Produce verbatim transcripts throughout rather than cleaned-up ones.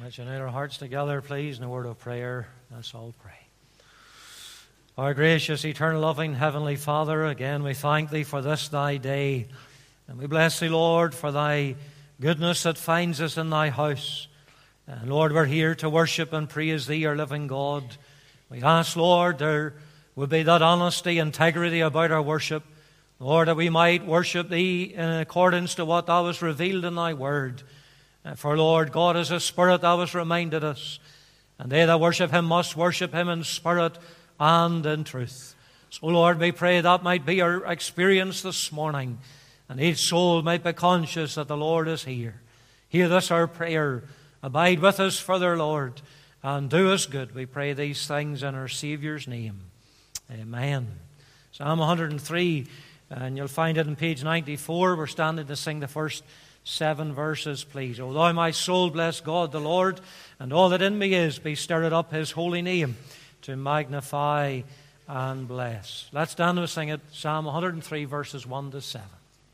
Let's unite our hearts together, please, in a word of prayer. Let's all pray. Our gracious, eternal, loving Heavenly Father, again we thank Thee for this Thy day. And we bless Thee, Lord, for Thy goodness that finds us in Thy house. And Lord, we're here to worship and praise Thee, our living God. We ask, Lord, there would be that honesty, integrity about our worship. Lord, that we might worship Thee in accordance to what Thou hast revealed in Thy Word. For, Lord, God is a Spirit, Thou hast reminded us. And they that worship Him must worship Him in spirit and in truth. So, Lord, we pray that might be our experience this morning. And each soul might be conscious that the Lord is here. Hear this our prayer. Abide with us further, Lord, and do us good. We pray these things in our Saviour's name. Amen. Psalm one hundred three, and you'll find it on page ninety-four. We're standing to sing the first seven verses, please. O thou my soul, bless God the Lord, and all that in me is, be stirred up His holy name to magnify and bless. Let's stand and sing it, Psalm one hundred three, verses one to seven.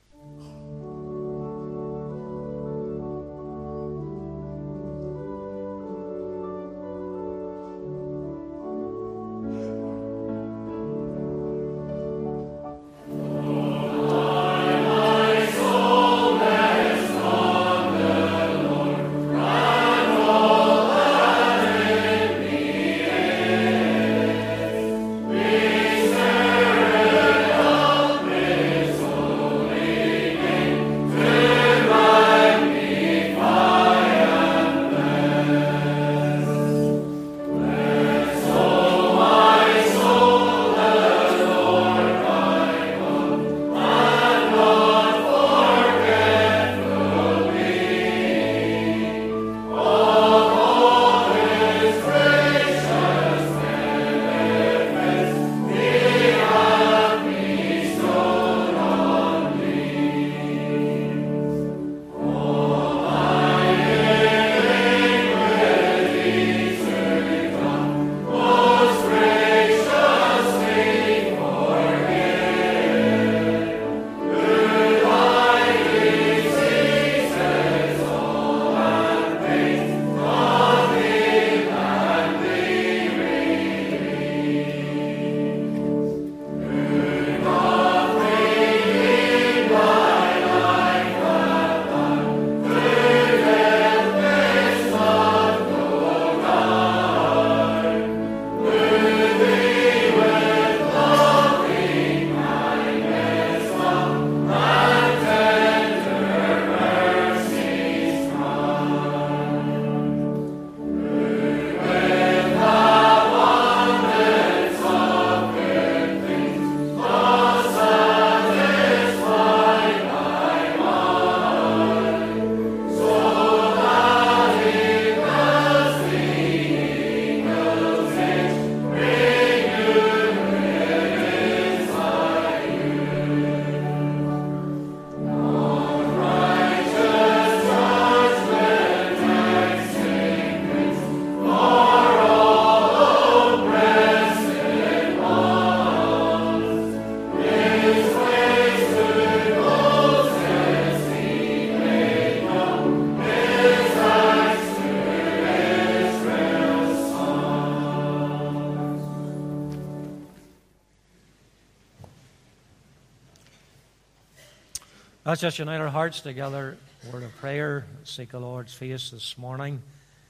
Let's just unite our hearts together. A word of prayer. Seek the Lord's face this morning.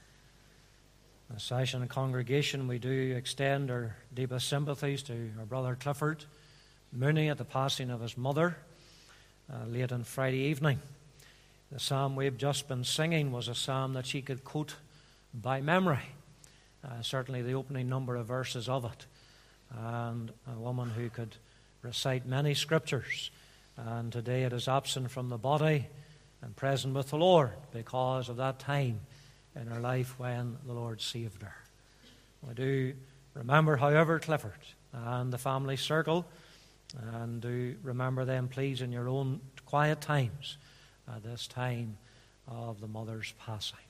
As session and congregation, we do extend our deepest sympathies to our brother Clifford Mooney at the passing of his mother uh, late on Friday evening. The psalm we've just been singing was a psalm that she could quote by memory. Uh, certainly the opening number of verses of it. And a woman who could recite many scriptures. And today it is absent from the body and present with the Lord because of that time in her life when the Lord saved her. We do remember, however, Clifford and the family circle, and do remember them, please, in your own quiet times at this time of the mother's passing.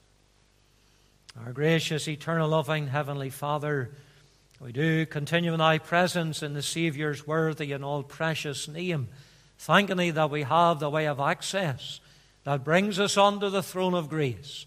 Our gracious, eternal, loving Heavenly Father, we do continue in Thy presence in the Saviour's worthy and all precious name, thanking Thee that we have the way of access that brings us unto the throne of grace,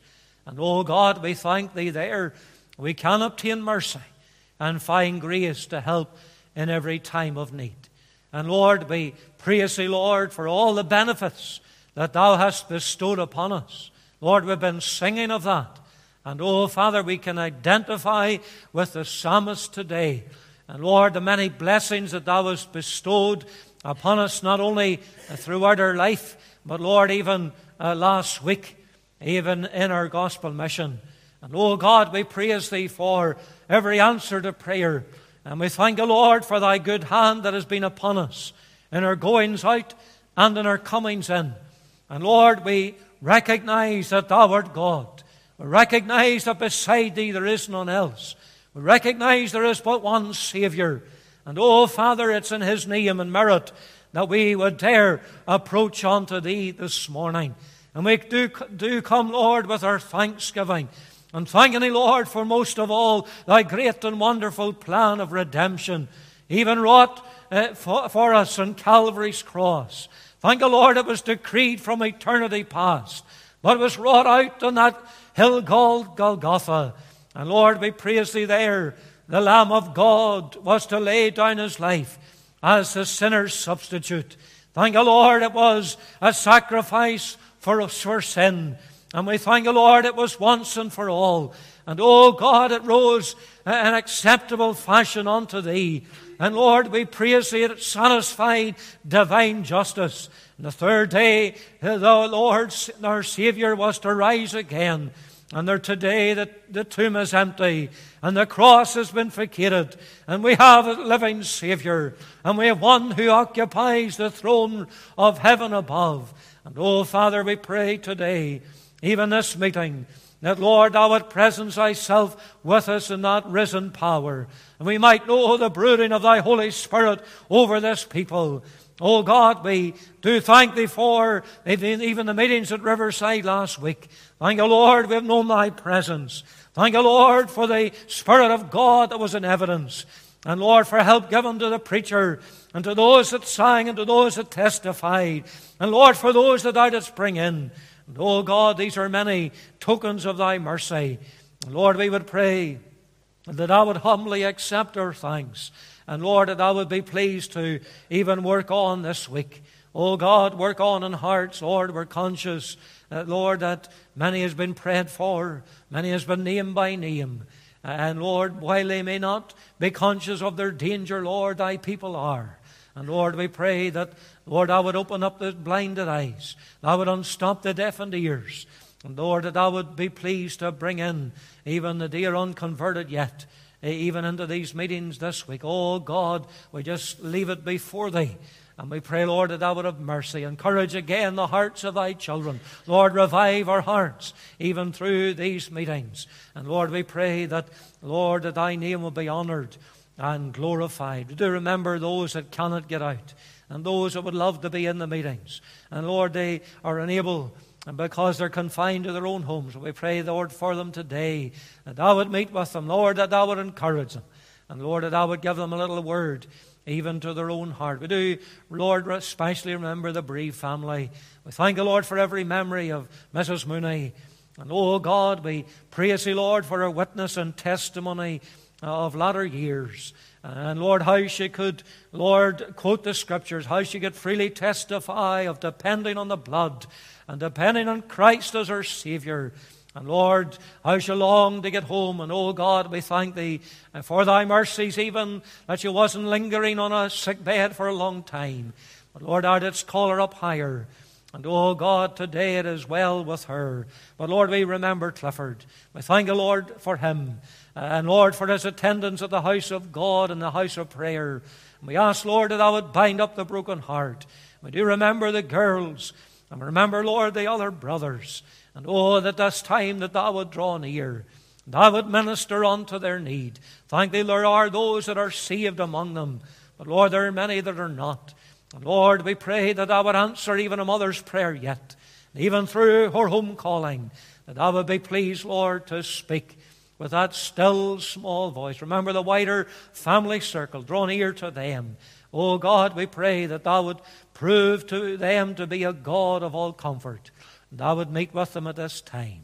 And, oh God, we thank Thee there. We can obtain mercy and find grace to help in every time of need. And, Lord, we praise Thee, Lord, for all the benefits that Thou hast bestowed upon us. Lord, we've been singing of that. And, oh, Father, we can identify with the psalmist today. And, Lord, the many blessings that Thou hast bestowed upon us, not only throughout our life, but, Lord, even uh, last week, even in our gospel mission. And, oh, God, we praise Thee for every answer to prayer. And we thank You, Lord, for Thy good hand that has been upon us in our goings out and in our comings in. And, Lord, we recognize that Thou art God. We recognize that beside Thee there is none else. We recognize there is but one Savior. And, oh, Father, it's in His name and merit that we would dare approach unto Thee this morning. And we do, do come, Lord, with our thanksgiving. And thanking Thee, Lord, for most of all Thy great and wonderful plan of redemption, even wrought uh, for, for us on Calvary's cross. Thank You, Lord, it was decreed from eternity past, but it was wrought out on that hill called Golgotha. And, Lord, we praise Thee there. The Lamb of God was to lay down His life as the sinner's substitute. Thank You, Lord, it was a sacrifice for us for sin. And we thank You, Lord, it was once and for all. And, oh God, it rose in acceptable fashion unto Thee. And, Lord, we praise Thee, it satisfied divine justice. And the third day, the Lord, our Savior, was to rise again. And there today the, the tomb is empty, and the cross has been vacated, and we have a living Savior, and we have one who occupies the throne of heaven above. And, oh, Father, we pray today, even this meeting, that, Lord, Thou would presence Thyself with us in that risen power, and we might know the brooding of Thy Holy Spirit over this people. Oh God, we do thank Thee for even the meetings at Riverside last week. Thank You, Lord, we have known Thy presence. Thank You, Lord, for the Spirit of God that was in evidence. And, Lord, for help given to the preacher and to those that sang and to those that testified. And, Lord, for those that Thou didst bring in. And, oh God, these are many tokens of Thy mercy. And, Lord, we would pray that Thou would humbly accept our thanks. And, Lord, that Thou would be pleased to even work on this week. Oh, God, work on in hearts. Lord, we're conscious, uh, Lord, that many has been prayed for. Many has been named by name. And, Lord, while they may not be conscious of their danger, Lord, Thy people are. And, Lord, we pray that, Lord, Thou would open up the blinded eyes. Thou would unstop the deafened ears. And, Lord, that Thou would be pleased to bring in even the dear unconverted yet, even into these meetings this week. Oh, God, we just leave it before Thee. And we pray, Lord, that Thou would have mercy. Encourage again the hearts of Thy children. Lord, revive our hearts even through these meetings. And, Lord, we pray that, Lord, that Thy name will be honored and glorified. We do remember those that cannot get out and those that would love to be in the meetings. And, Lord, they are unable, and because they're confined to their own homes. We pray, Lord, for them today, that Thou would meet with them, Lord, that Thou would encourage them, and, Lord, that Thou would give them a little word, even to their own heart. We do, Lord, especially remember the Bree family. We thank You, Lord, for every memory of Missus Mooney. And, oh, God, we praise Thee, Lord, for her witness and testimony of latter years. And, Lord, how she could, Lord, quote the Scriptures, how she could freely testify of depending on the blood and depending on Christ as her Savior. And, Lord, how she longed to get home. And, oh, God, we thank Thee for Thy mercies, even that she wasn't lingering on a sick bed for a long time. But, Lord, Thou didst call her up higher. And, oh, God, today it is well with her. But, Lord, we remember Clifford. We thank You, Lord, for him. And, Lord, for his attendance at the house of God and the house of prayer. And we ask, Lord, that Thou would bind up the broken heart. We do remember the girls. And remember, Lord, the other brothers. And, oh, that this time that Thou would draw near. Thou would minister unto their need. Thank Thee, there are those that are saved among them. But, Lord, there are many that are not. And, Lord, we pray that Thou would answer even a mother's prayer yet. Even through her home calling. That Thou would be pleased, Lord, to speak with that still small voice. Remember the wider family circle. Draw near to them. Oh, God, we pray that Thou would prove to them to be a God of all comfort. And Thou would meet with them at this time.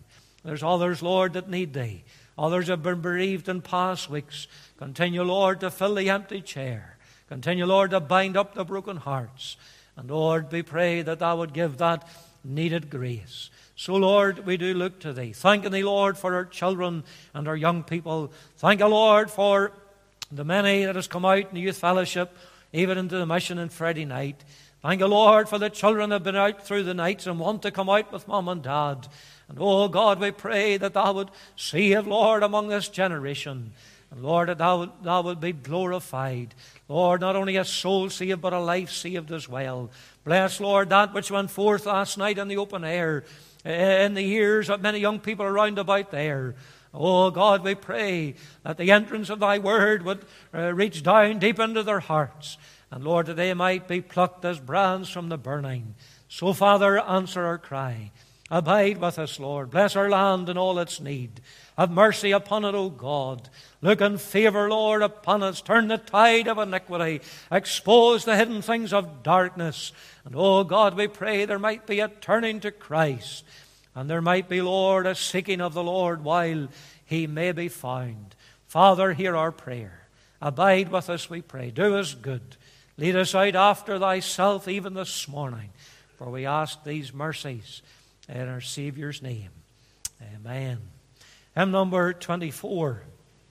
There's others, Lord, that need Thee. Others have been bereaved in past weeks. Continue, Lord, to fill the empty chair. Continue, Lord, to bind up the broken hearts. And, Lord, we pray that Thou would give that needed grace. So, Lord, we do look to Thee. Thanking Thee, Lord, for our children and our young people. Thank You, Lord, for the many that has come out in the youth fellowship, even into the mission on Friday night. Thank You, Lord, for the children that have been out through the nights and want to come out with Mom and Dad. And, oh, God, we pray that Thou would save, Lord, among this generation. And, Lord, that Thou would, thou would be glorified. Lord, not only a soul saved, but a life saved as well. Bless, Lord, that which went forth last night in the open air, in the ears of many young people around about there. Oh, God, we pray that the entrance of Thy word would uh, reach down deep into their hearts. And, Lord, that they might be plucked as brands from the burning. So, Father, answer our cry. Abide with us, Lord. Bless our land and all its need. Have mercy upon it, O God. Look in favor, Lord, upon us. Turn the tide of iniquity. Expose the hidden things of darkness. And, oh God, we pray there might be a turning to Christ. And there might be, Lord, a seeking of the Lord while He may be found. Father, hear our prayer. Abide with us, we pray. Do us good. Lead us out after Thyself even this morning. For we ask these mercies in our Saviour's name. Amen. Hymn number twenty-four.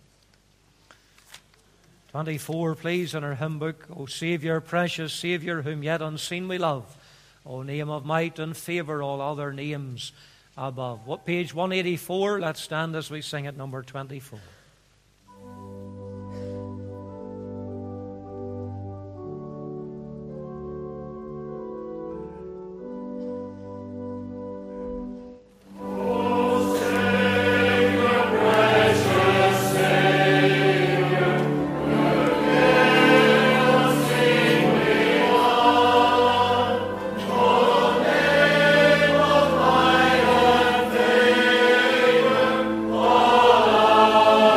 twenty-four, please, in our hymn book. O Saviour, precious Saviour, whom yet unseen we love. O name of might and favour, all other names above. What, page one eighty-four? Let's stand as we sing at number twenty-four. Oh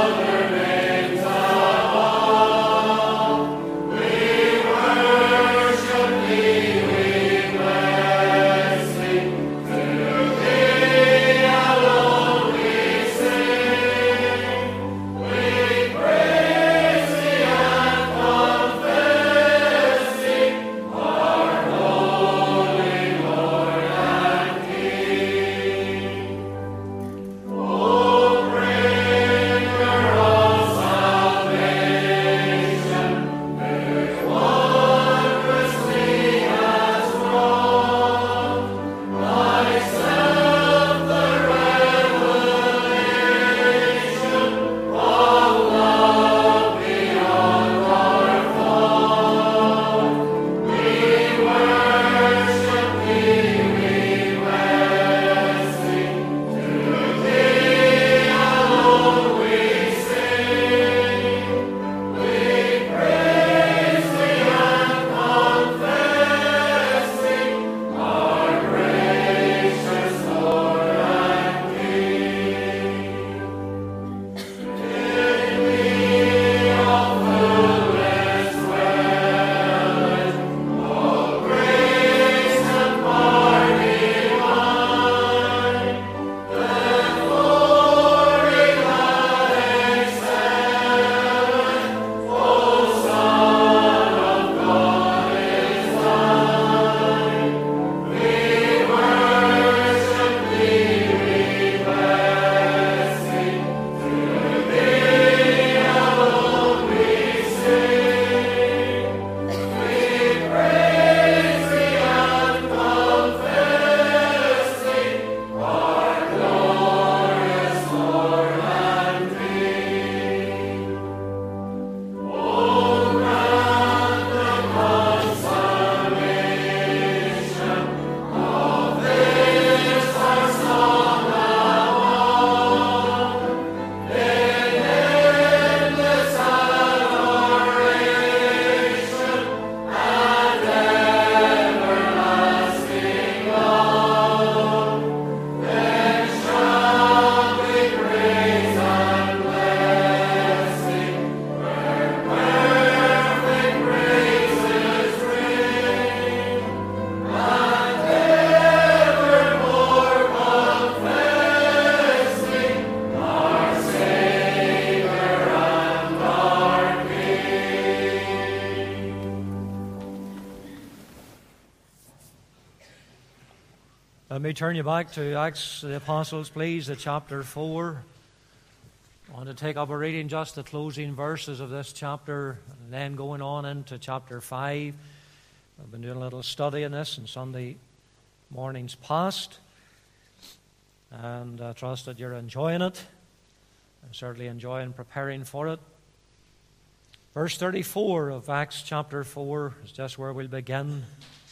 Let me turn you back to Acts of the Apostles, please, to chapter four. I want to take up a reading just the closing verses of this chapter, and then going on into chapter five. I've been doing a little study in this in Sunday mornings past, and I trust that you're enjoying it. I'm certainly enjoying preparing for it. Verse thirty-four of Acts chapter four is just where we'll begin.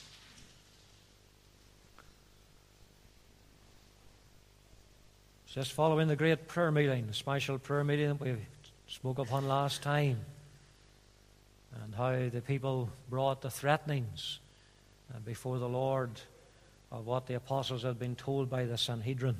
It's just following the great prayer meeting, the special prayer meeting that we spoke upon last time, and how the people brought the threatenings before the Lord of what the apostles had been told by the Sanhedrin.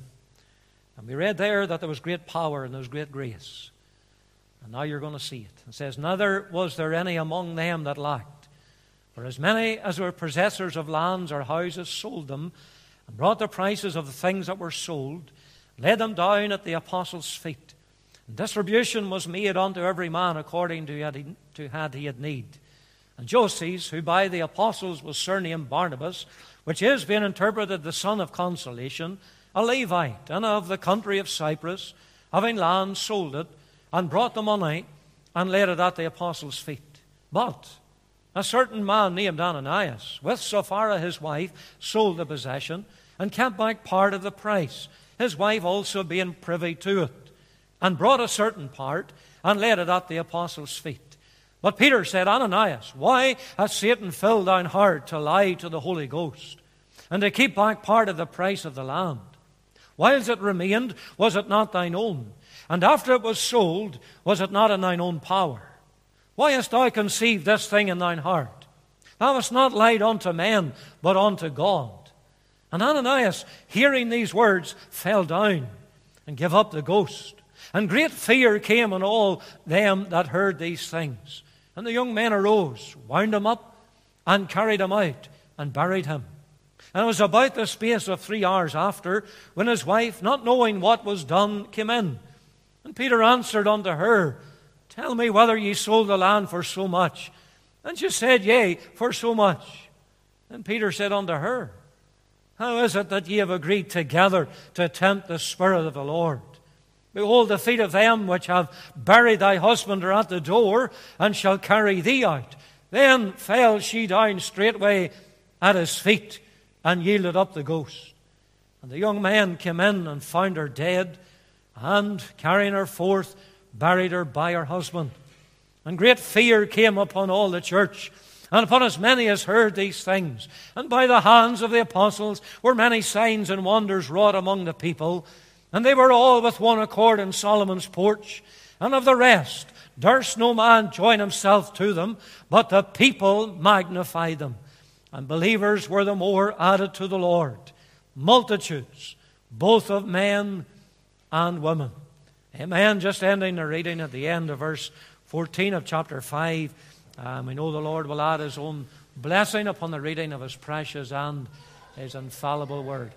And we read there that there was great power and there was great grace. And now you're going to see it. It says, "Neither was there any among them that lacked. For as many as were possessors of lands or houses sold them, and brought the prices of the things that were sold, laid them down at the apostles' feet. And distribution was made unto every man according to had, to had he had need. And Joses, who by the apostles was surnamed Barnabas, which is being interpreted the son of consolation, a Levite, and of the country of Cyprus, having land, sold it, and brought the money, and laid it at the apostles' feet. But a certain man named Ananias, with Sapphira his wife, sold the possession, and kept back part of the price, his wife also being privy to it, and brought a certain part, and laid it at the apostles' feet. But Peter said, Ananias, why hath Satan filled thine heart to lie to the Holy Ghost, and to keep back part of the price of the land? Whiles it remained, was it not thine own? And after it was sold, was it not in thine own power? Why hast thou conceived this thing in thine heart? Thou hast not lied unto men, but unto God. And Ananias, hearing these words, fell down and gave up the ghost. And great fear came on all them that heard these things. And the young men arose, wound him up, and carried him out, and buried him. And it was about the space of three hours after, when his wife, not knowing what was done, came in. And Peter answered unto her, Tell me whether ye sold the land for so much. And she said, Yea, for so much. And Peter said unto her, How is it that ye have agreed together to tempt the Spirit of the Lord? Behold, the feet of them which have buried thy husband are at the door, and shall carry thee out. Then fell she down straightway at his feet, and yielded up the ghost. And the young men came in and found her dead, and carrying her forth, buried her by her husband. And great fear came upon all the church, and upon as many as heard these things. And by the hands of the apostles were many signs and wonders wrought among the people. And they were all with one accord in Solomon's porch. And of the rest durst no man join himself to them, but the people magnified them. And believers were the more added to the Lord, multitudes, both of men and women. Amen. Just ending the reading at the end of verse fourteen of chapter five. Um, we know the Lord will add His own blessing upon the reading of His precious and His infallible word.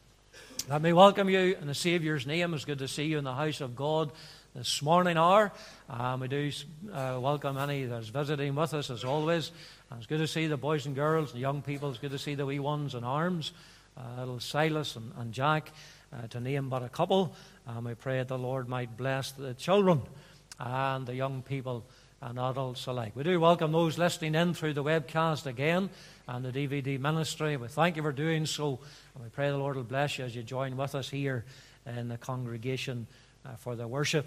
Let me welcome you in the Saviour's name. It's good to see you in the house of God this morning hour. Um, we do uh, welcome any that's visiting with us as always. And it's good to see the boys and girls, the young people. It's good to see the wee ones in arms, uh, little Silas and, and Jack, uh, to name but a couple. And we pray that the Lord might bless the children and the young people and adults alike. We do welcome those listening in through the webcast again and the D V D ministry. We thank you for doing so, and we pray the Lord will bless you as you join with us here in the congregation uh, for the worship.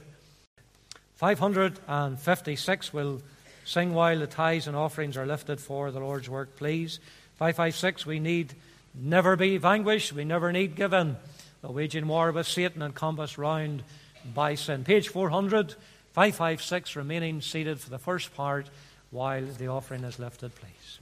five hundred fifty-six will sing while the tithes and offerings are lifted for the Lord's work, please. five fifty-six, we need never be vanquished, we never need give in. The waging war with Satan encompassed round by sin. Page four hundred, five fifty-six, remaining seated for the first part while the offering is lifted, please.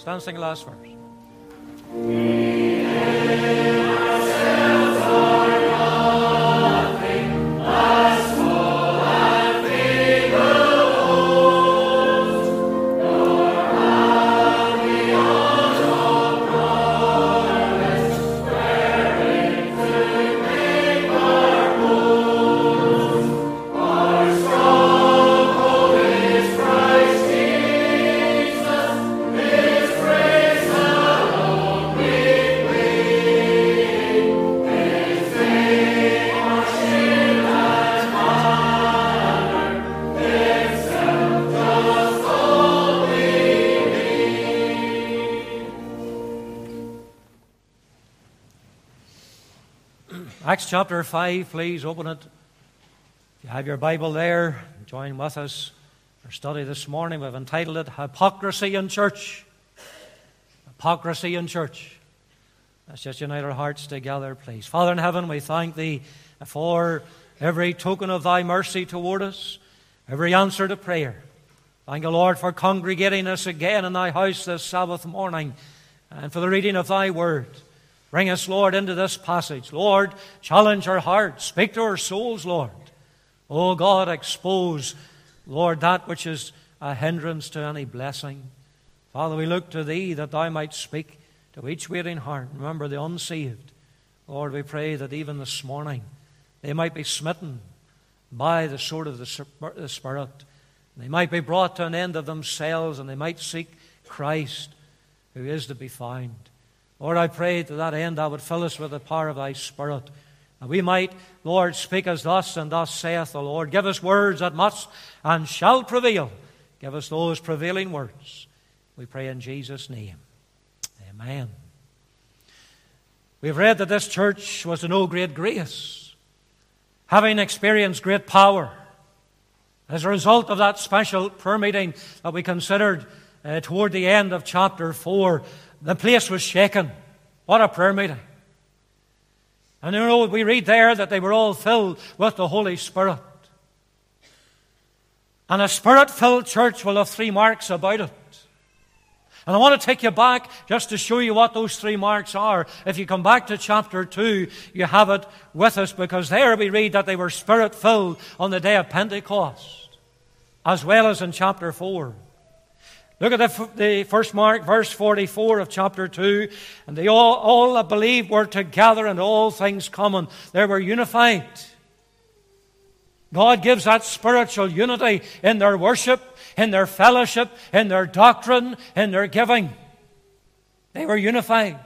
Stand and sing the last verse. Acts chapter five, please open it. If you have your Bible there, join with us. Our study this morning, we've entitled it Hypocrisy in Church. Hypocrisy in Church. Let's just unite our hearts together, please. Father in heaven, we thank Thee for every token of Thy mercy toward us, every answer to prayer. Thank you, Lord, for congregating us again in Thy house this Sabbath morning and for the reading of Thy Word. Bring us, Lord, into this passage. Lord, challenge our hearts. Speak to our souls, Lord. Oh, God, expose, Lord, that which is a hindrance to any blessing. Father, we look to Thee that Thou might speak to each waiting heart. Remember the unsaved. Lord, we pray that even this morning they might be smitten by the sword of the Spirit. They might be brought to an end of themselves and they might seek Christ who is to be found. Lord, I pray to that end Thou would fill us with the power of Thy Spirit. And we might, Lord, speak as thus and thus saith the Lord. Give us words that must and shall prevail. Give us those prevailing words. We pray in Jesus' name. Amen. We've read that this church was to know great grace, having experienced great power. As a result of that special prayer meeting that we considered uh, toward the end of chapter four, the place was shaken. What a prayer meeting. And you know, we read there that they were all filled with the Holy Spirit. And a Spirit-filled church will have three marks about it. And I want to take you back just to show you what those three marks are. If you come back to chapter two, you have it with us, because there we read that they were Spirit-filled on the day of Pentecost, as well as in chapter four. Look at the, the first mark, verse forty-four of chapter two. And they all, all that believed were together and all things common. They were unified. God gives that spiritual unity in their worship, in their fellowship, in their doctrine, in their giving. They were unified.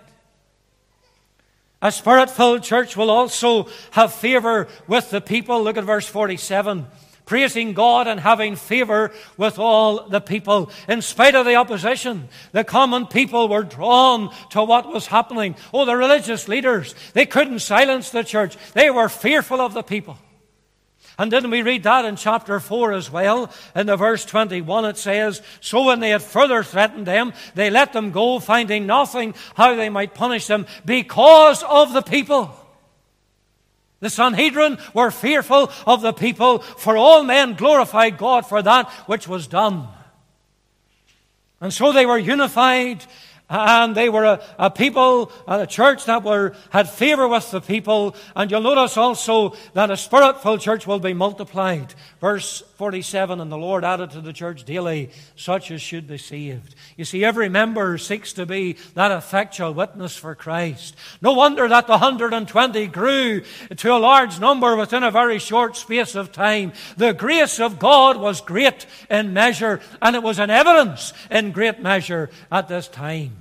A Spirit-filled church will also have favor with the people. Look at verse forty-seven. Praising God and having favor with all the people. In spite of the opposition, the common people were drawn to what was happening. Oh, the religious leaders, they couldn't silence the church. They were fearful of the people. And didn't we read that in chapter four as well? In the verse twenty-one it says, So when they had further threatened them, they let them go, finding nothing how they might punish them because of the people. The Sanhedrin were fearful of the people, for all men glorified God for that which was done. And so they were unified, and they were a, a people, a church that were had favor with the people. And you'll notice also that a Spirit-filled church will be multiplied. Verse forty-seven, and the Lord added to the church daily such as should be saved. You see, every member seeks to be that effectual witness for Christ. No wonder that the one hundred twenty grew to a large number within a very short space of time. The grace of God was great in measure, and it was an evidence in great measure at this time.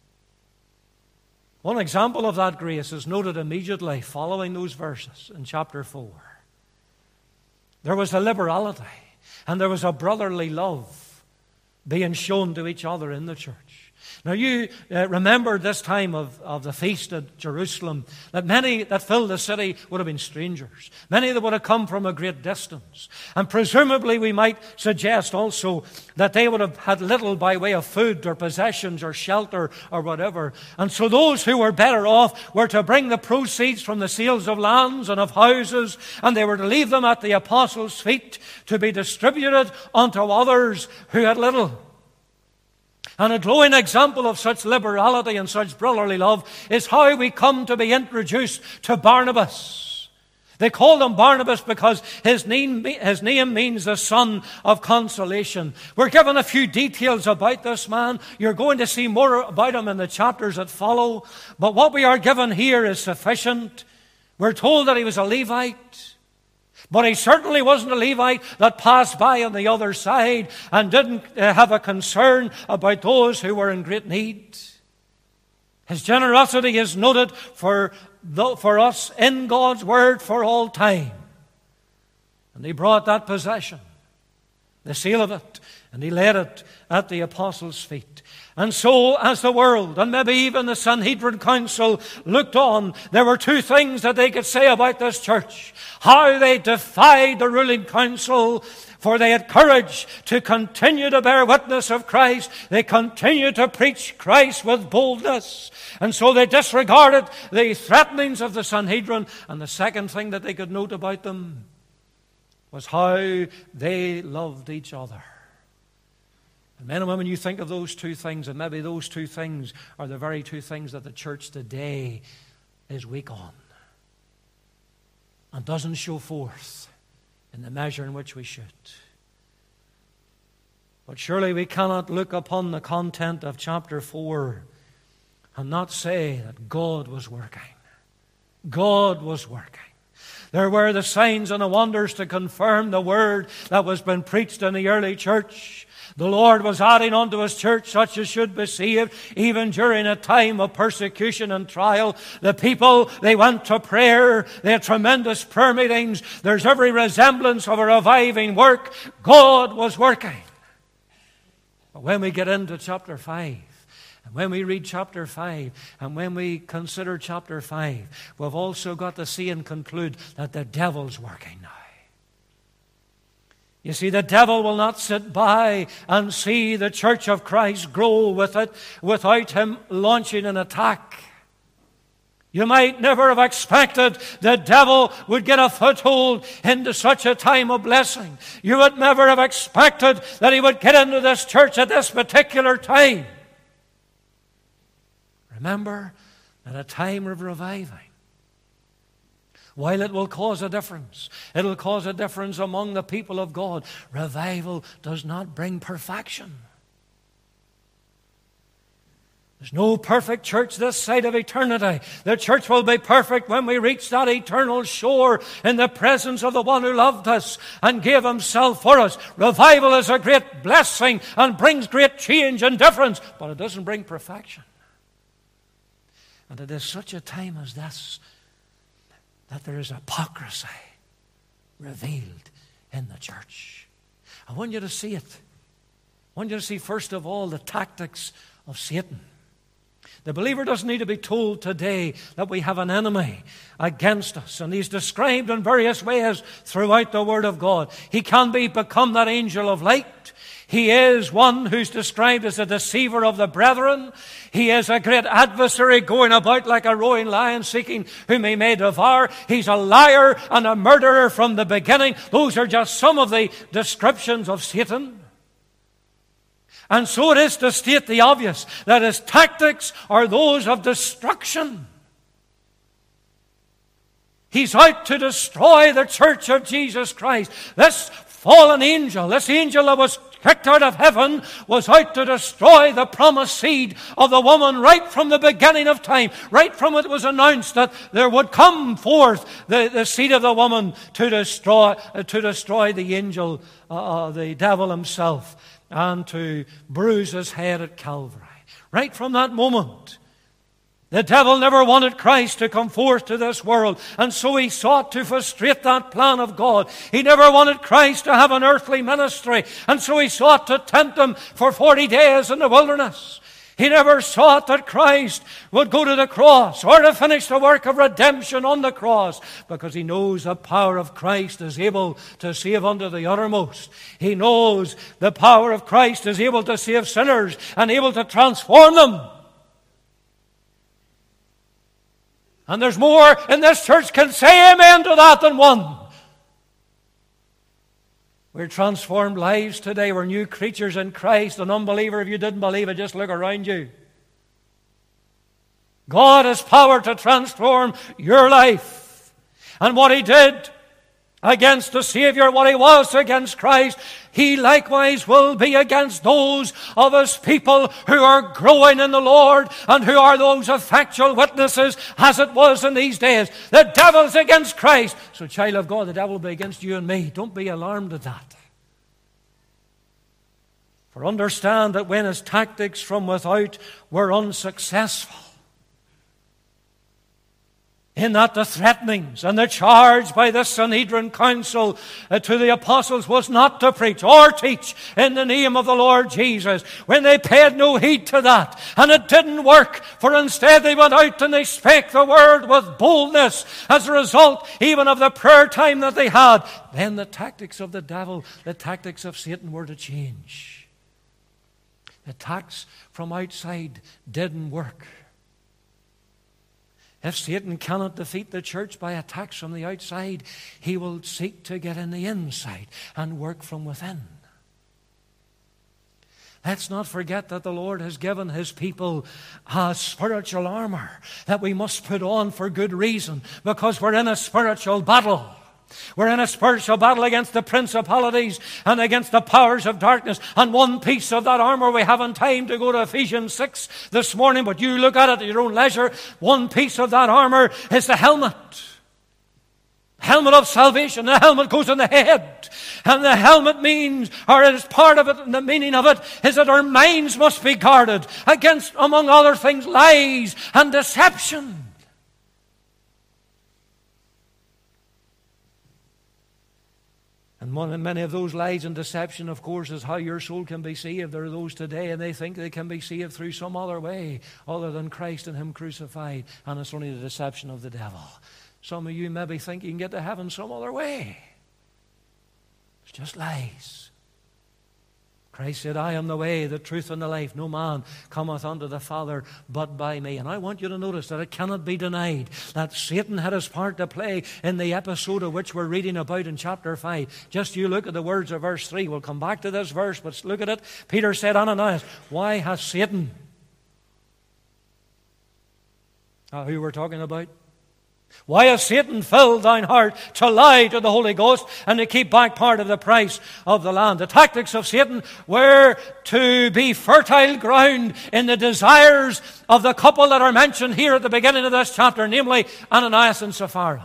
One example of that grace is noted immediately following those verses in chapter four. There was a liberality and there was a brotherly love being shown to each other in the church. Now you uh, remember this time of, of the feast at Jerusalem, that many that filled the city would have been strangers. Many that would have come from a great distance. And presumably we might suggest also that they would have had little by way of food or possessions or shelter or whatever. And so those who were better off were to bring the proceeds from the sales of lands and of houses, and they were to leave them at the apostles' feet to be distributed unto others who had little. And a glowing example of such liberality and such brotherly love is how we come to be introduced to Barnabas. They called him Barnabas because his name, his name means the son of consolation. We're given a few details about this man. You're going to see more about him in the chapters that follow. But what we are given here is sufficient. We're told that he was a Levite. But he certainly wasn't a Levite that passed by on the other side and didn't uh, have a concern about those who were in great need. His generosity is noted for, the, for us in God's Word for all time. And he brought that possession, the seal of it, and he laid it at the apostles' feet. And so, as the world, and maybe even the Sanhedrin Council, looked on, there were two things that they could say about this church. How they defied the ruling council, for they had courage to continue to bear witness of Christ. They continued to preach Christ with boldness. And so they disregarded the threatenings of the Sanhedrin. And the second thing that they could note about them was how they loved each other. And men and women, you think of those two things, and maybe those two things are the very two things that the church today is weak on and doesn't show forth in the measure in which we should. But surely we cannot look upon the content of chapter four and not say that God was working. God was working. There were the signs and the wonders to confirm the word that was being preached in the early church. The Lord was adding unto His church such as should be saved, even during a time of persecution and trial. The people, they went to prayer. They had tremendous prayer meetings. There's every resemblance of a reviving work. God was working. But when we get into chapter five, and when we read chapter five, and when we consider chapter five, we've also got to see and conclude that the devil's working now. You see, the devil will not sit by and see the church of Christ grow with it without him launching an attack. You might never have expected the devil would get a foothold into such a time of blessing. You would never have expected that he would get into this church at this particular time. Remember, at a time of reviving, while it will cause a difference, it will cause a difference among the people of God, revival does not bring perfection. There's no perfect church this side of eternity. The church will be perfect when we reach that eternal shore in the presence of the one who loved us and gave Himself for us. Revival is a great blessing and brings great change and difference, but it doesn't bring perfection. And it is such a time as this that there is hypocrisy revealed in the church. I want you to see it. I want you to see, first of all, the tactics of Satan. The believer doesn't need to be told today that we have an enemy against us. And he's described in various ways throughout the Word of God. He can be become that angel of light. He is one who's described as a deceiver of the brethren. He is a great adversary going about like a roaring lion seeking whom he may devour. He's a liar and a murderer from the beginning. Those are just some of the descriptions of Satan. And so it is to state the obvious, that his tactics are those of destruction. He's out to destroy the church of Jesus Christ. This fallen angel, this angel that was kicked out of heaven, was out to destroy the promised seed of the woman right from the beginning of time. Right from it was announced that there would come forth the, the seed of the woman to destroy, uh, to destroy the angel, uh, the devil himself, and to bruise his head at Calvary. Right from that moment, the devil never wanted Christ to come forth to this world, and so he sought to frustrate that plan of God. He never wanted Christ to have an earthly ministry, and so he sought to tempt him for forty days in the wilderness. He never sought that Christ would go to the cross or to finish the work of redemption on the cross, because he knows the power of Christ is able to save unto the uttermost. He knows the power of Christ is able to save sinners and able to transform them. And there's more in this church can say amen to that than one. We're transformed lives today. We're new creatures in Christ. An unbeliever, if you didn't believe it, just look around you. God has power to transform your life. And what He did against the Savior, what He was against Christ, He likewise will be against those of His people who are growing in the Lord and who are those effectual witnesses, as it was in these days. The devil's against Christ. So, child of God, the devil will be against you and me. Don't be alarmed at that. For understand that when his tactics from without were unsuccessful, in that the threatenings and the charge by the Sanhedrin council uh, to the apostles was not to preach or teach in the name of the Lord Jesus, when they paid no heed to that, and it didn't work, for instead they went out and they spake the word with boldness as a result even of the prayer time that they had, then the tactics of the devil, the tactics of Satan were to change. The attacks from outside didn't work. If Satan cannot defeat the church by attacks from the outside, he will seek to get in the inside and work from within. Let's not forget that the Lord has given His people a spiritual armor that we must put on for good reason, because we're in a spiritual battle. We're in a spiritual battle against the principalities and against the powers of darkness. And one piece of that armor, we haven't time to go to Ephesians six this morning, but you look at it at your own leisure. One piece of that armor is the helmet. Helmet of salvation. The helmet goes on the head. And the helmet means, or it is part of it, and the meaning of it is that our minds must be guarded against, among other things, lies and deception. And one, many of those lies and deception, of course, is how your soul can be saved. There are those today, and they think they can be saved through some other way other than Christ and Him crucified. And it's only the deception of the devil. Some of you maybe think you can get to heaven some other way. It's just lies. Christ said, I am the way, the truth, and the life. No man cometh unto the Father but by me. And I want you to notice that it cannot be denied that Satan had his part to play in the episode of which we're reading about in chapter five. Just you look at the words of verse three. We'll come back to this verse, but look at it. Peter said, Ananias, why has Satan... Uh, who we're talking about? Why has Satan filled thine heart to lie to the Holy Ghost and to keep back part of the price of the land? The tactics of Satan were to be fertile ground in the desires of the couple that are mentioned here at the beginning of this chapter, namely Ananias and Sapphira.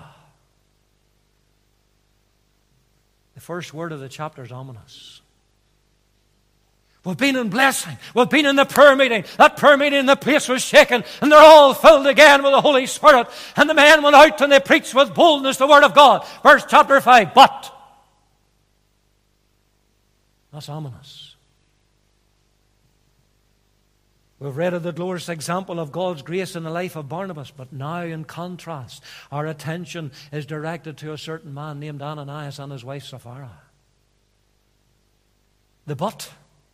The first word of the chapter is ominous. We've been in blessing. We've been in the prayer meeting. That prayer meeting, the place was shaken, and they're all filled again with the Holy Spirit. And the men went out and they preached with boldness the Word of God. Verse chapter five. But that's ominous. We've read of the glorious example of God's grace in the life of Barnabas, but now in contrast, our attention is directed to a certain man named Ananias and his wife Sapphira. The but.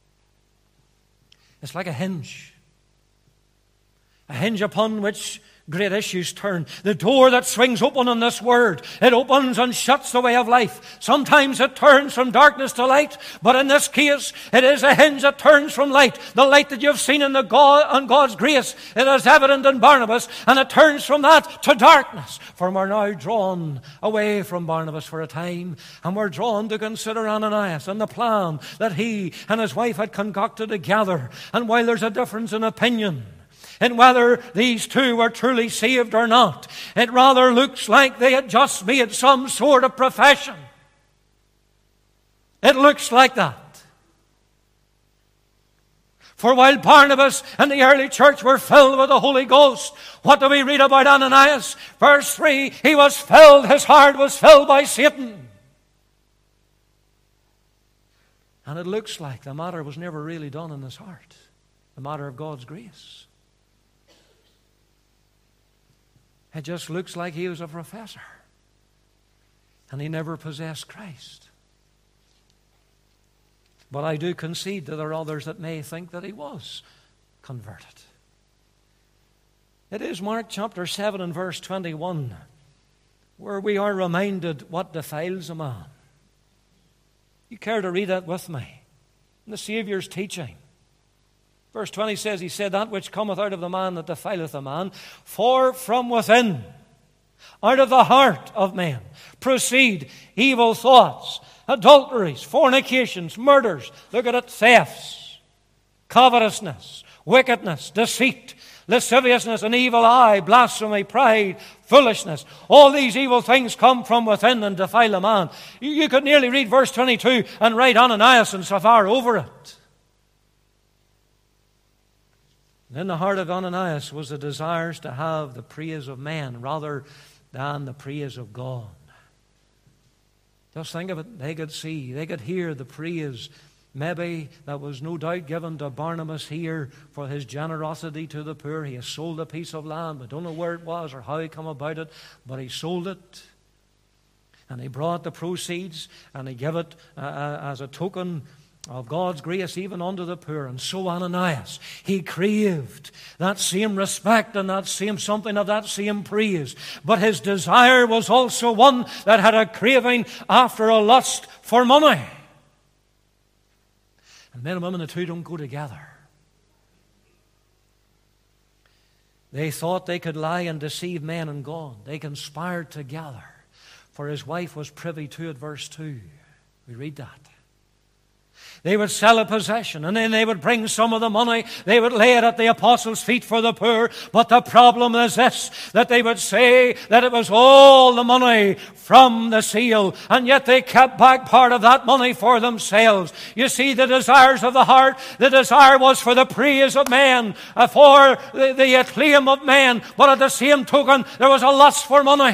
It's like a hinge. A hinge upon which great issues turn. The door that swings open on this word. It opens and shuts the way of life. Sometimes it turns from darkness to light, but in this case, it is a hinge that turns from light. The light that you've seen in the God, on God's grace, it is evident in Barnabas, and it turns from that to darkness. For we're now drawn away from Barnabas for a time, and we're drawn to consider Ananias and the plan that he and his wife had concocted together. And while there's a difference in opinion, and whether these two were truly saved or not, it rather looks like they had just made some sort of profession. It looks like that. For while Barnabas and the early church were filled with the Holy Ghost, what do we read about Ananias? Verse three, he was filled, his heart was filled by Satan. And it looks like the matter was never really done in his heart. The matter of God's grace. It just looks like he was a professor. And he never possessed Christ. But I do concede that there are others that may think that he was converted. It is Mark chapter seven and verse twenty-one, where we are reminded what defiles a man. You care to read that with me? In the Saviour's teaching. Verse twenty says, He said, that which cometh out of the man that defileth a man, for from within, out of the heart of men, proceed evil thoughts, adulteries, fornications, murders, look at it, thefts, covetousness, wickedness, deceit, lasciviousness, an evil eye, blasphemy, pride, foolishness. All these evil things come from within and defile a man. You, you could nearly read verse twenty-two and write Ananias and Sapphira over it. In the heart of Ananias was the desires to have the praise of men rather than the praise of God. Just think of it. They could see, they could hear the praise. Maybe that was no doubt given to Barnabas here for his generosity to the poor. He has sold a piece of land. We don't know where it was or how he come about it, but he sold it. And he brought the proceeds and he gave it uh, as a token of God's grace even unto the poor. And so Ananias, he craved that same respect and that same something of that same praise. But his desire was also one that had a craving after a lust for money. And men and women, the two don't go together. They thought they could lie and deceive men and God. They conspired together. For his wife was privy to it, verse two. We read that. They would sell a possession and then they would bring some of the money. They would lay it at the apostles' feet for the poor. But the problem is this, that they would say that it was all the money from the sale, and yet they kept back part of that money for themselves. You see, the desires of the heart, the desire was for the praise of man, uh, for the, the acclaim of man, but at the same token there was a lust for money.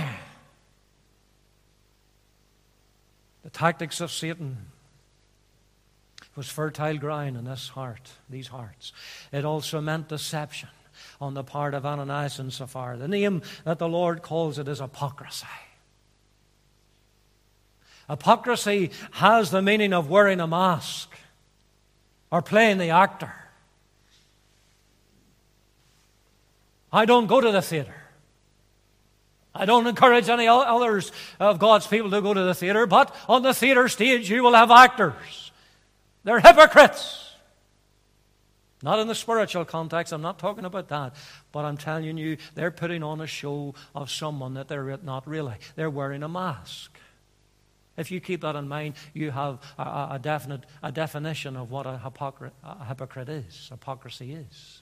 The tactics of Satan was fertile ground in this heart, these hearts. It also meant deception on the part of Ananias and Sapphira. The name that the Lord calls it is hypocrisy. Hypocrisy has the meaning of wearing a mask or playing the actor. I don't go to the theater. I don't encourage any others of God's people to go to the theater, but on the theater stage you will have actors. They're hypocrites. Not in the spiritual context, I'm not talking about that. But I'm telling you, they're putting on a show of someone that they're not really. They're wearing a mask. If you keep that in mind, you have a, a definite a definition of what a hypocrite, a hypocrite is, hypocrisy is.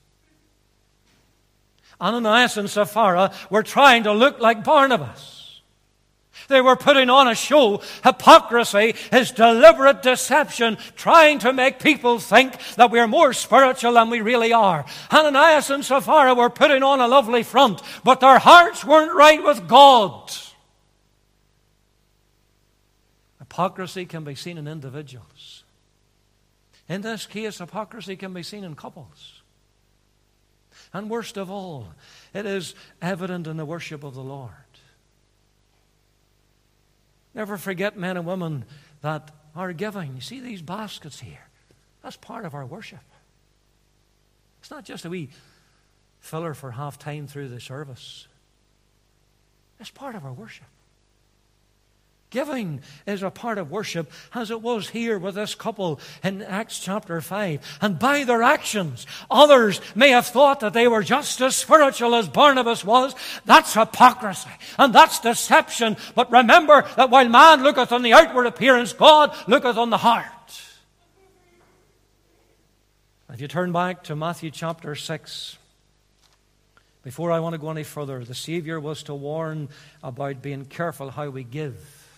Ananias and Sapphira were trying to look like Barnabas. They were putting on a show. Hypocrisy is deliberate deception, trying to make people think that we're more spiritual than we really are. Ananias and Sapphira were putting on a lovely front, but their hearts weren't right with God. Hypocrisy can be seen in individuals. In this case, hypocrisy can be seen in couples. And worst of all, it is evident in the worship of the Lord. Never forget, men and women, that our giving, you see these baskets here, that's part of our worship. It's not just a wee filler for half time through the service. It's part of our worship. Giving is a part of worship, as it was here with this couple in Acts chapter five. And by their actions, others may have thought that they were just as spiritual as Barnabas was. That's hypocrisy, and that's deception. But remember that while man looketh on the outward appearance, God looketh on the heart. If you turn back to Matthew chapter six, before I want to go any further, the Savior was to warn about being careful how we give,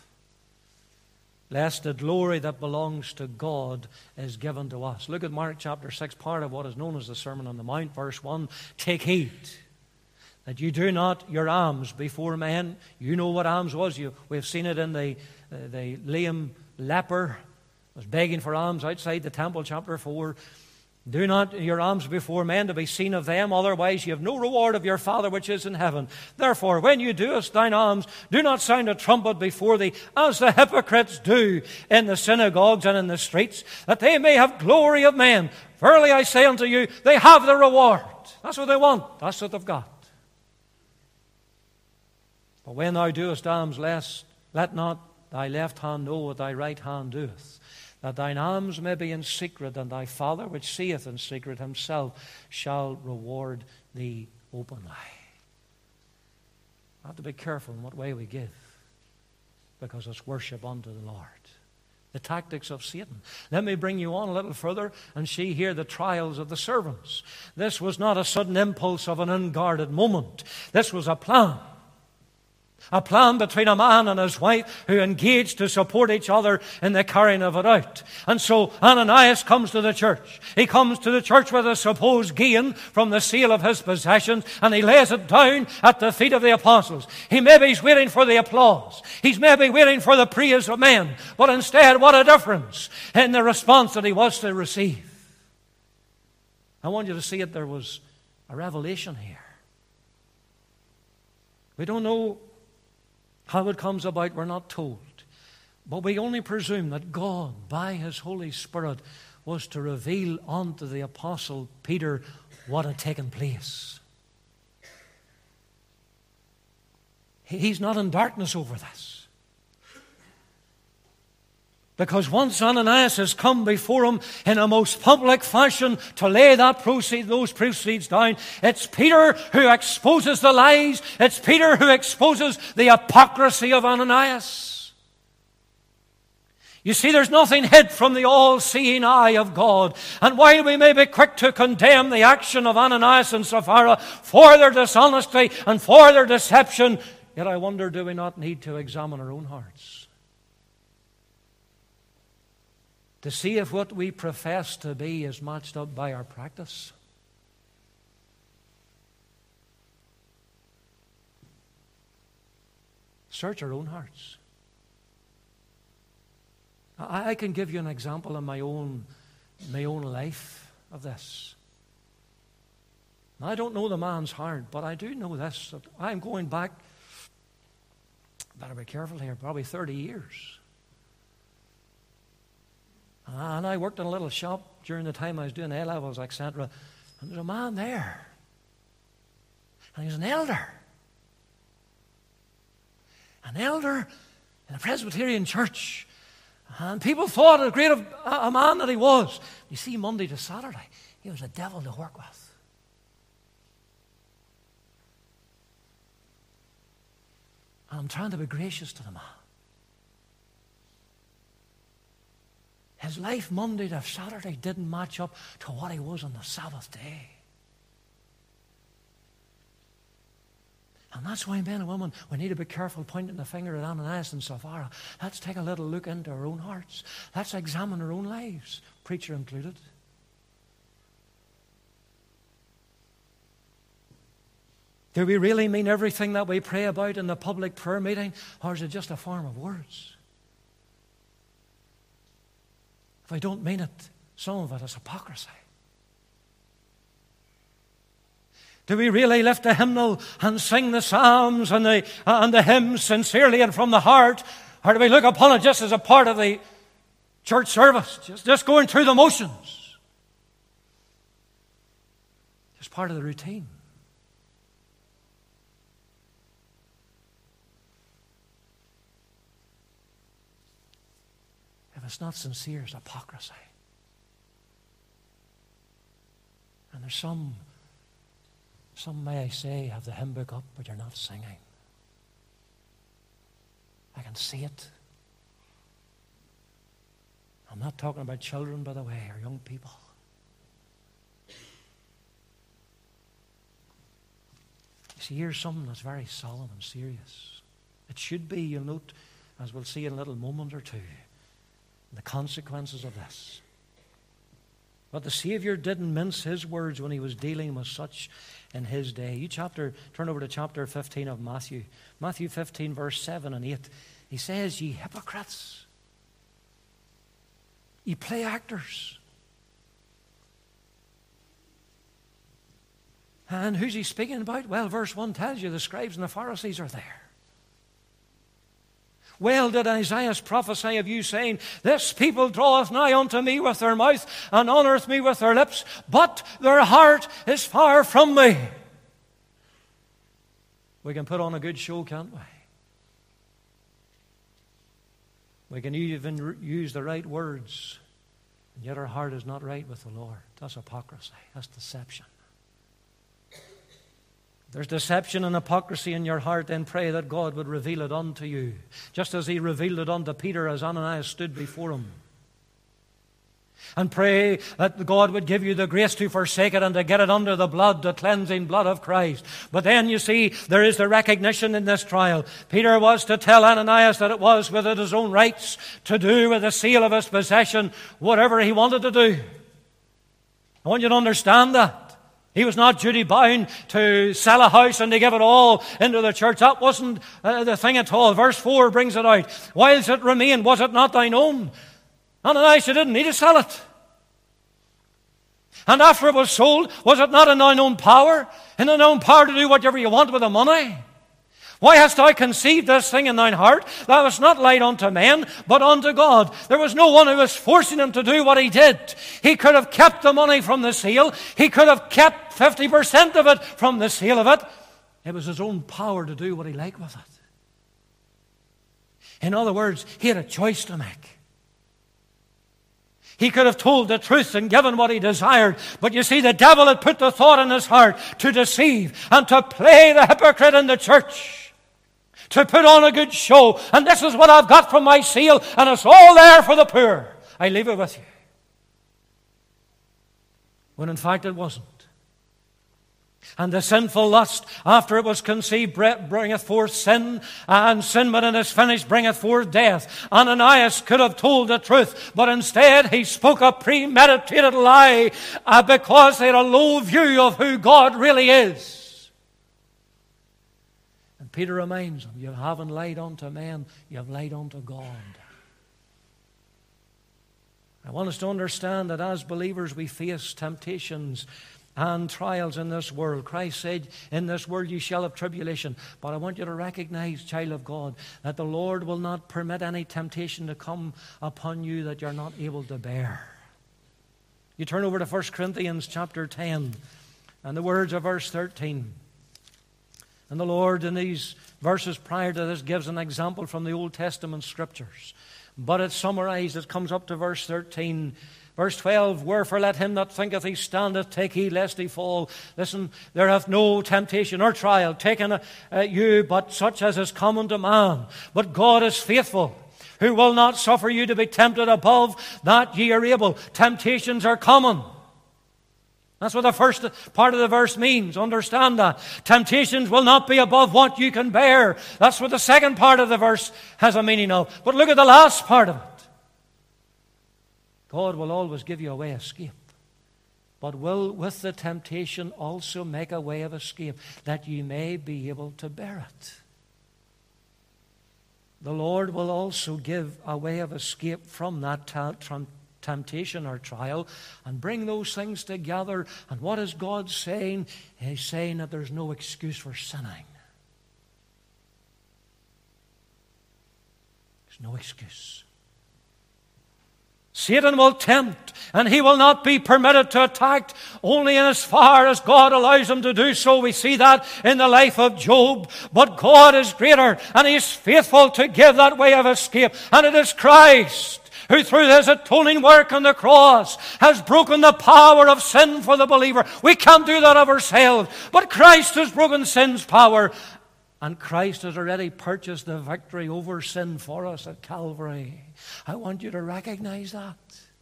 lest the glory that belongs to God is given to us. Look at Mark chapter six, part of what is known as the Sermon on the Mount, verse one. Take heed that you do not your alms before men. You know what alms was. You, we've seen it in the, uh, the lame leper was begging for alms outside the temple, chapter four. Do not your alms before men to be seen of them, otherwise you have no reward of your Father which is in heaven. Therefore, when you doest thine alms, do not sound a trumpet before thee, as the hypocrites do in the synagogues and in the streets, that they may have glory of men. Verily I say unto you, they have the reward. That's what they want. That's what they've got. But when thou doest alms, let not thy left hand know what thy right hand doeth, that thine alms may be in secret, and thy Father which seeth in secret himself shall reward thee openly. We have to be careful in what way we give, because it's worship unto the Lord. The tactics of Satan. Let me bring you on a little further and see here the trials of the servants. This was not a sudden impulse of an unguarded moment. This was a plan. A plan between a man and his wife who engaged to support each other in the carrying of it out. And so Ananias comes to the church. He comes to the church with a supposed gain from the sale of his possessions, and he lays it down at the feet of the apostles. He maybe is waiting for the applause. He's maybe waiting for the praise of men. But instead, what a difference in the response that he was to receive. I want you to see it. There was a revelation here. We don't know how it comes about, we're not told. But we only presume that God, by His Holy Spirit, was to reveal unto the Apostle Peter what had taken place. He's not in darkness over this. Because once Ananias has come before him in a most public fashion to lay that proceed, those proceeds down, it's Peter who exposes the lies. It's Peter who exposes the hypocrisy of Ananias. You see, there's nothing hid from the all-seeing eye of God. And while we may be quick to condemn the action of Ananias and Sapphira for their dishonesty and for their deception, yet I wonder, do we not need to examine our own hearts? To see if what we profess to be is matched up by our practice. Search our own hearts. I, I can give you an example in my own, my own life of this. Now, I don't know the man's heart, but I do know this, that I'm going back, better be careful here, probably thirty years. And I worked in a little shop during the time I was doing A-levels, et cetera. And there's a man there. And he was an elder. An elder in a Presbyterian church. And people thought a great of, a man that he was. You see, Monday to Saturday, he was a devil to work with. And I'm trying to be gracious to the man. His life Monday to Saturday didn't match up to what he was on the Sabbath day. And that's why, men and women, we need to be careful pointing the finger at Ananias and Sapphira. Let's take a little look into our own hearts. Let's examine our own lives, preacher included. Do we really mean everything that we pray about in the public prayer meeting, or is it just a form of words? If I don't mean it, some of it is hypocrisy. Do we really lift the hymnal and sing the psalms and the, uh, and the hymns sincerely and from the heart? Or do we look upon it just as a part of the church service, just, just going through the motions? Just part of the routine. If it's not sincere, it's hypocrisy. And there's some, some may I say, have the hymn book up, but you're not singing. I can see it. I'm not talking about children, by the way, or young people. You see, here's something that's very solemn and serious. It should be, you'll note, as we'll see in a little moment or two, the consequences of this. But the Savior didn't mince his words when he was dealing with such in his day. You chapter, turn over to chapter fifteen of Matthew. Matthew fifteen, verse seven and eight. He says, ye hypocrites, ye play actors. And who's he speaking about? Well, verse one tells you the scribes and the Pharisees are there. Well did Isaiah prophesy of you, saying, this people draweth nigh unto me with their mouth, and honoureth me with their lips, but their heart is far from me. We can put on a good show, can't we? We can even re- use the right words, and yet our heart is not right with the Lord. That's hypocrisy. That's deception. There's deception and hypocrisy in your heart, then pray that God would reveal it unto you, just as He revealed it unto Peter as Ananias stood before him. And pray that God would give you the grace to forsake it and to get it under the blood, the cleansing blood of Christ. But then you see, there is the recognition in this trial. Peter was to tell Ananias that it was within his own rights to do with the seal of his possession whatever he wanted to do. I want you to understand that. He was not duty bound to sell a house and to give it all into the church. That wasn't uh, the thing at all. Verse four brings it out. Whilst it remained, was it not thine own? Ananias, you didn't need to sell it. And after it was sold, was it not in thine own power? In thine own power to do whatever you want with the money? Why hast thou conceived this thing in thine heart? Thou hast not lied unto men, but unto God. There was no one who was forcing him to do what he did. He could have kept the money from the sale. He could have kept fifty percent of it from the sale of it. It was his own power to do what he liked with it. In other words, he had a choice to make. He could have told the truth and given what he desired. But you see, the devil had put the thought in his heart to deceive and to play the hypocrite in the church, to put on a good show. And this is what I've got from my seal, and it's all there for the poor. I leave it with you. When in fact it wasn't. And the sinful lust, after it was conceived, bringeth forth sin, and sin, when it is finished, bringeth forth death. Ananias could have told the truth, but instead he spoke a premeditated lie uh, because they had a low view of who God really is. And Peter reminds him, you haven't lied unto men, you have lied unto God. I want us to understand that as believers we face temptations and trials in this world. Christ said, in this world you shall have tribulation. But I want you to recognize, child of God, that the Lord will not permit any temptation to come upon you that you're not able to bear. You turn over to First Corinthians chapter ten and the words of verse thirteen. And the Lord in these verses prior to this gives an example from the Old Testament Scriptures. But it's summarized. It comes up to verse thirteen. Verse twelve, wherefore let him that thinketh he standeth take heed lest he fall. Listen, there hath no temptation or trial taken uh, you but such as is common to man. But God is faithful, who will not suffer you to be tempted above that ye are able. Temptations are common. That's what the first part of the verse means. Understand that. Temptations will not be above what you can bear. That's what the second part of the verse has a meaning of. But look at the last part of it. God will always give you a way of escape, but will with the temptation also make a way of escape that you may be able to bear it. The Lord will also give a way of escape from that temptation or trial and bring those things together. And what is God saying? He's saying that there's no excuse for sinning. There's no excuse. Satan will tempt, and he will not be permitted to attack only in as far as God allows him to do so. We see that in the life of Job. But God is greater, and He is faithful to give that way of escape. And it is Christ who through His atoning work on the cross has broken the power of sin for the believer. We can't do that of ourselves, but Christ has broken sin's power. And Christ has already purchased the victory over sin for us at Calvary. I want you to recognize that.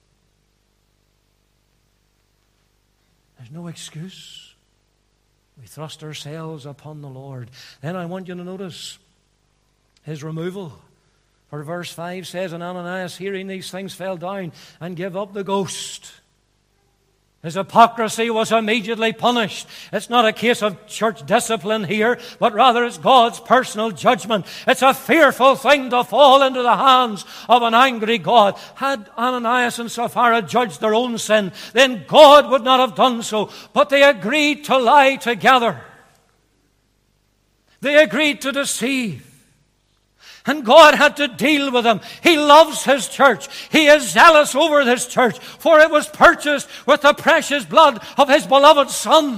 There's no excuse. We thrust ourselves upon the Lord. Then I want you to notice His removal. For verse five says, and Ananias, hearing these things, fell down and gave up the ghost. His hypocrisy was immediately punished. It's not a case of church discipline here, but rather it's God's personal judgment. It's a fearful thing to fall into the hands of an angry God. Had Ananias and Sapphira judged their own sin, then God would not have done so. But they agreed to lie together. They agreed to deceive. And God had to deal with them. He loves His church. He is zealous over His church, for it was purchased with the precious blood of His beloved Son.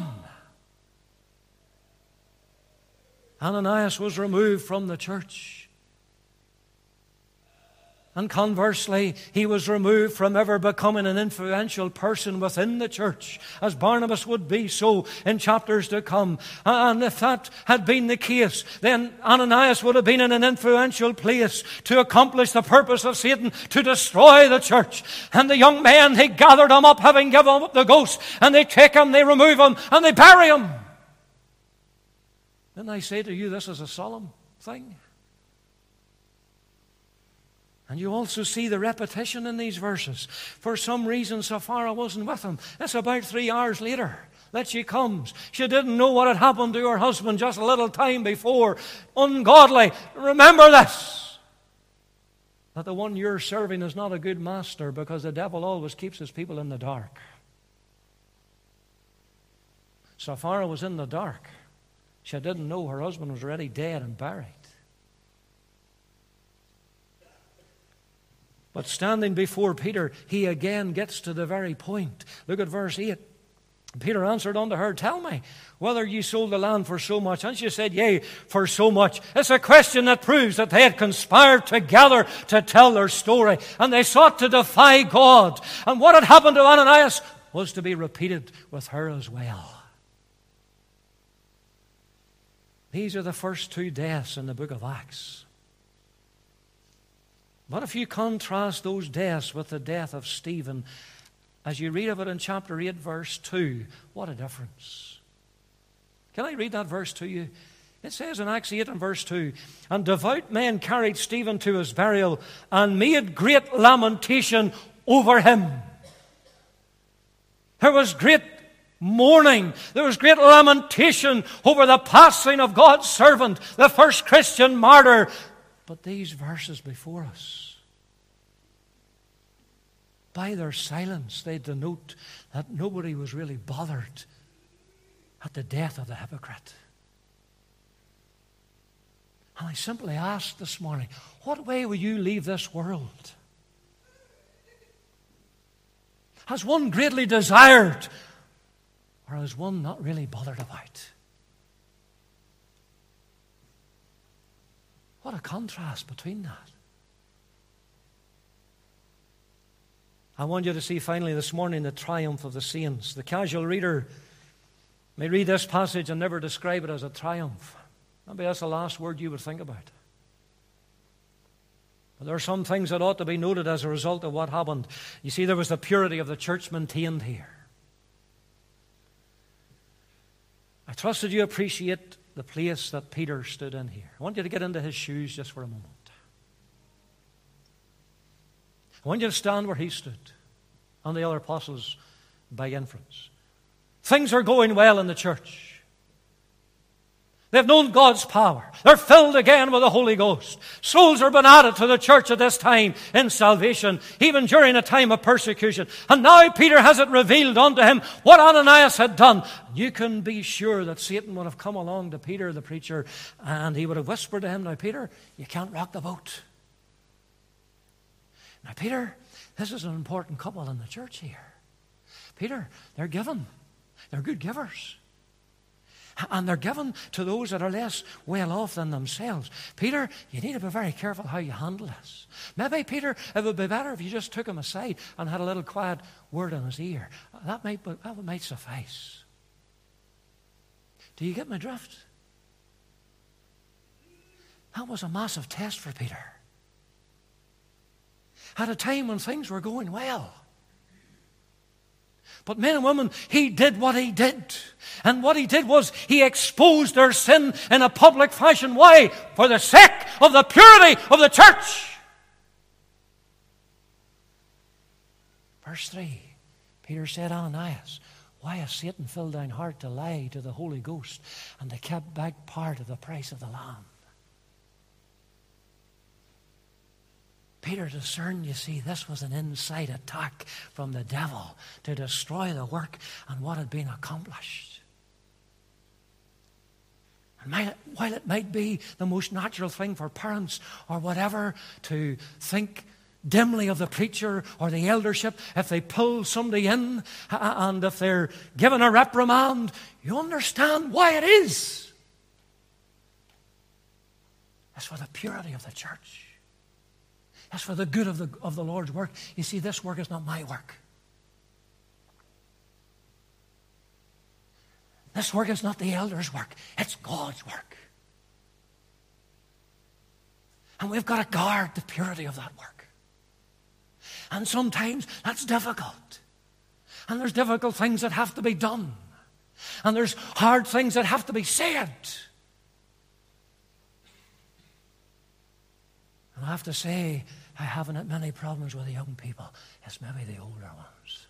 Ananias was removed from the church. And conversely, he was removed from ever becoming an influential person within the church, as Barnabas would be so in chapters to come. And if that had been the case, then Ananias would have been in an influential place to accomplish the purpose of Satan, to destroy the church. And the young men, they gathered him up, having given up the ghost, and they take him, they remove him, and they bury him. Then I say to you, this is a solemn thing. And you also see the repetition in these verses. For some reason, Sapphira wasn't with him. It's about three hours later that she comes. She didn't know what had happened to her husband just a little time before. Ungodly. Remember this, that the one you're serving is not a good master, because the devil always keeps his people in the dark. Sapphira was in the dark. She didn't know her husband was already dead and buried. But standing before Peter, he again gets to the very point. Look at verse eight. Peter answered unto her, tell me whether ye sold the land for so much. And she said, yea, for so much. It's a question that proves that they had conspired together to tell their story. And they sought to defy God. And what had happened to Ananias was to be repeated with her as well. These are the first two deaths in the book of Acts. But if you contrast those deaths with the death of Stephen, as you read of it in chapter eight, verse two, what a difference. Can I read that verse to you? It says in Acts eight and verse two, and devout men carried Stephen to his burial and made great lamentation over him. There was great mourning. There was great lamentation over the passing of God's servant, the first Christian martyr. But these verses before us, by their silence, they denote that nobody was really bothered at the death of the hypocrite. And I simply ask this morning, what way will you leave this world? Has one greatly desired, or is one not really bothered about? What a contrast between that. I want you to see finally this morning the triumph of the saints. The casual reader may read this passage and never describe it as a triumph. Maybe that's the last word you would think about. But there are some things that ought to be noted as a result of what happened. You see, there was the purity of the church maintained here. I trust that you appreciate the place that Peter stood in here. I want you to get into his shoes just for a moment. I want you to stand where he stood, and the other apostles by inference. Things are going well in the church. They've known God's power. They're filled again with the Holy Ghost. Souls are being added to the church at this time in salvation, even during a time of persecution. And now Peter has it revealed unto him what Ananias had done. You can be sure that Satan would have come along to Peter, the preacher, and he would have whispered to him, now, Peter, you can't rock the boat. Now, Peter, this is an important couple in the church here. Peter, they're giving. They're good givers. And they're given to those that are less well off than themselves. Peter, you need to be very careful how you handle this. Maybe, Peter, it would be better if you just took him aside and had a little quiet word in his ear. That might, that might suffice. Do you get my drift? That was a massive test for Peter. At a time when things were going well. But men and women, he did what he did. And what he did was he exposed their sin in a public fashion. Why? For the sake of the purity of the church. Verse three, Peter said, Ananias, why has Satan filled thine heart to lie to the Holy Ghost and to keep back part of the price of the land? Peter discerned, you see, this was an inside attack from the devil to destroy the work and what had been accomplished. And while it might be the most natural thing for parents or whatever to think dimly of the preacher or the eldership, if they pull somebody in and if they're given a reprimand, you understand why it is. It's for the purity of the church. It's for the good of the, of the Lord's work. You see, this work is not my work. This work is not the elders' work. It's God's work. And we've got to guard the purity of that work. And sometimes that's difficult. And there's difficult things that have to be done. And there's hard things that have to be said. And I have to say, I haven't had many problems with the young people. It's maybe the older ones.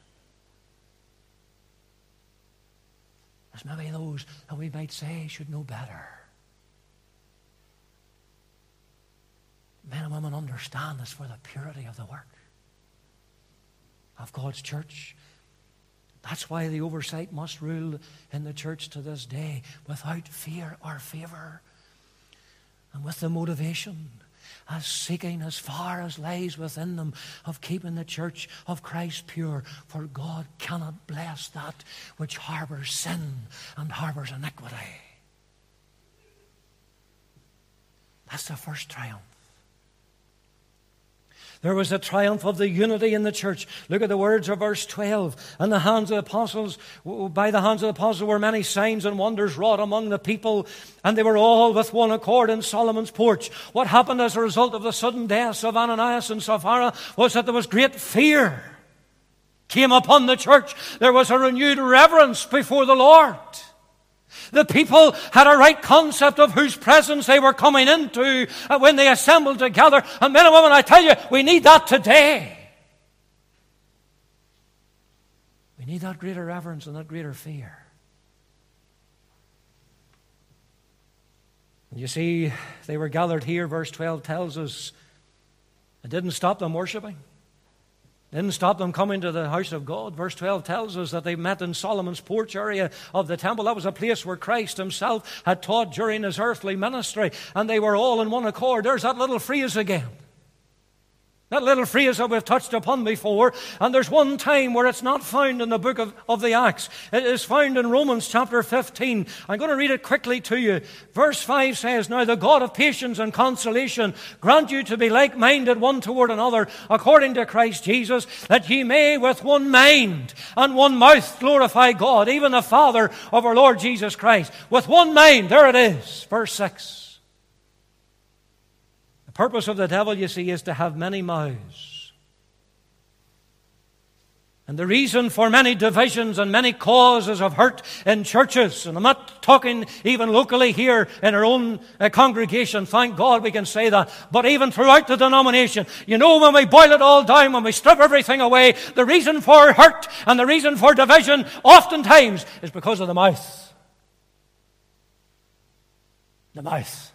It's maybe those that we might say should know better. Men and women understand this for the purity of the work of God's church. That's why the oversight must rule in the church to this day without fear or favor, and with the motivation as seeking as far as lies within them of keeping the church of Christ pure. For God cannot bless that which harbors sin and harbors iniquity. That's the first triumph. There was a triumph of the unity in the church. Look at the words of verse twelve. And the hands of the apostles, by the hands of the apostles were many signs and wonders wrought among the people, and they were all with one accord in Solomon's porch. What happened as a result of the sudden deaths of Ananias and Sapphira was that there was great fear came upon the church. There was a renewed reverence before the Lord. The people had a right concept of whose presence they were coming into when they assembled together. And men and women, I tell you, we need that today. We need that greater reverence and that greater fear. And you see, they were gathered here, verse twelve tells us. It didn't stop them worshiping. Didn't stop them coming to the house of God. Verse twelve tells us that they met in Solomon's porch area of the temple. That was a place where Christ himself had taught during his earthly ministry. And they were all in one accord. There's that little phrase again. That little phrase that we've touched upon before. And there's one time where it's not found in the book of, of the Acts. It is found in Romans chapter fifteen. I'm going to read it quickly to you. Verse five says, Now the God of patience and consolation grant you to be like-minded one toward another, according to Christ Jesus, that ye may with one mind and one mouth glorify God, even the Father of our Lord Jesus Christ. With one mind, there it is, verse six. The purpose of the devil, you see, is to have many mouths. And the reason for many divisions and many causes of hurt in churches, and I'm not talking even locally here in our own uh, congregation, thank God we can say that, but even throughout the denomination, you know, when we boil it all down, when we strip everything away, the reason for hurt and the reason for division oftentimes is because of the mouth. The mouth.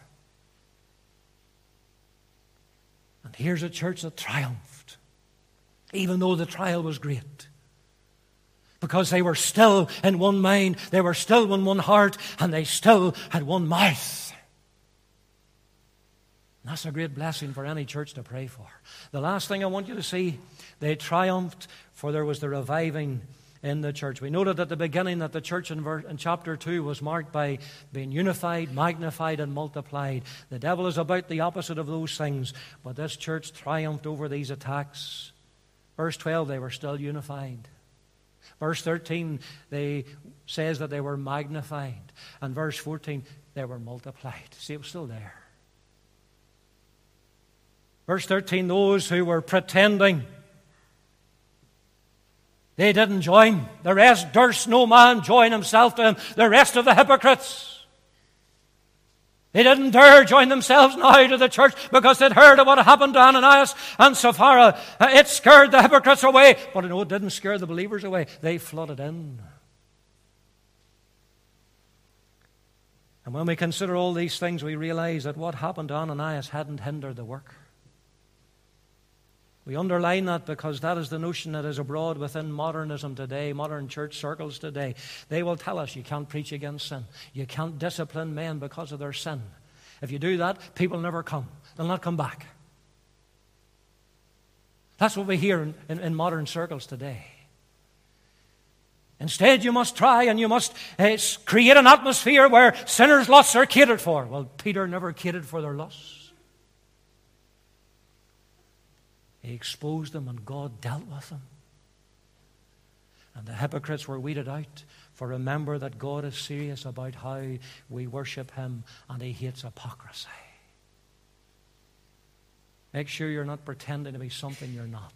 And here's a church that triumphed, even though the trial was great. Because they were still in one mind, they were still in one heart, and they still had one mouth. And that's a great blessing for any church to pray for. The last thing I want you to see, they triumphed, for there was the reviving in the church. We noted at the beginning that the church in, verse, in chapter two was marked by being unified, magnified, and multiplied. The devil is about the opposite of those things, but this church triumphed over these attacks. Verse twelve, they were still unified. Verse thirteen, they says that they were magnified. And verse fourteen, they were multiplied. See, it was still there. Verse thirteen, those who were pretending, they didn't join. The rest durst no man join himself to him. The rest of the hypocrites, they didn't dare join themselves now to the church because they'd heard of what had happened to Ananias and Sapphira. It scared the hypocrites away. But no, it didn't scare the believers away. They flooded in. And when we consider all these things, we realize that what happened to Ananias hadn't hindered the work. We underline that because that is the notion that is abroad within modernism today, modern church circles today. They will tell us you can't preach against sin. You can't discipline men because of their sin. If you do that, people never come. They'll not come back. That's what we hear in, in, in modern circles today. Instead, you must try and you must uh, create an atmosphere where sinners' lusts are catered for. Well, Peter never catered for their lusts. He exposed them and God dealt with them. And the hypocrites were weeded out. For remember that God is serious about how we worship Him, and He hates hypocrisy. Make sure you're not pretending to be something you're not.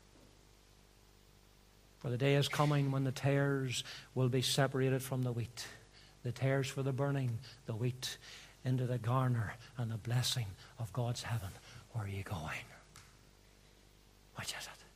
For the day is coming when the tares will be separated from the wheat. The tares for the burning, the wheat into the garner and the blessing of God's heaven. Where are you going? Which is it?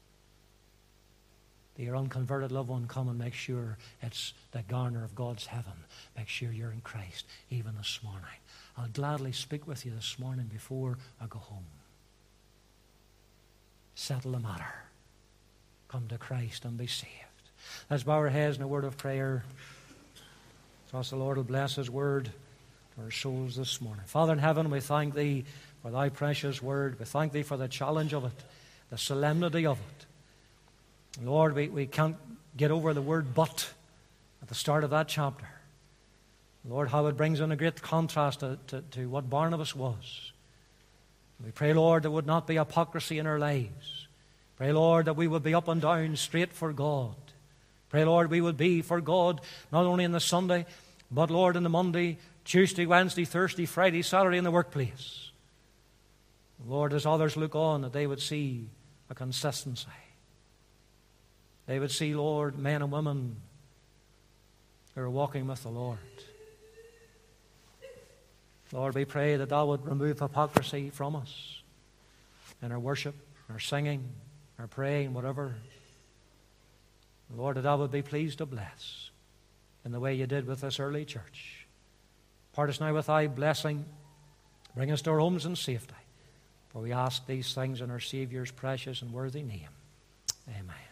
To your unconverted loved one, come and make sure it's the garner of God's heaven. Make sure you're in Christ, even this morning. I'll gladly speak with you this morning before I go home. Settle the matter. Come to Christ and be saved. Let's bow our heads in a word of prayer. So as the Lord will bless His word to our souls this morning. Father in heaven, we thank Thee for Thy precious word. We thank Thee for the challenge of it, the solemnity of it. Lord, we, we can't get over the word but at the start of that chapter. Lord, how it brings in a great contrast to, to, to what Barnabas was. We pray, Lord, there would not be hypocrisy in our lives. Pray, Lord, that we would be up and down straight for God. Pray, Lord, we would be for God not only in the Sunday, but, Lord, in the Monday, Tuesday, Wednesday, Thursday, Friday, Saturday in the workplace. Lord, as others look on, that they would see a consistency. They would see, Lord, men and women who are walking with the Lord. Lord, we pray that Thou would remove hypocrisy from us in our worship, our singing, our praying, whatever. Lord, that Thou would be pleased to bless in the way You did with this early church. Part us now with Thy blessing. Bring us to our homes in safety. For we ask these things in our Saviour's precious and worthy name. Amen.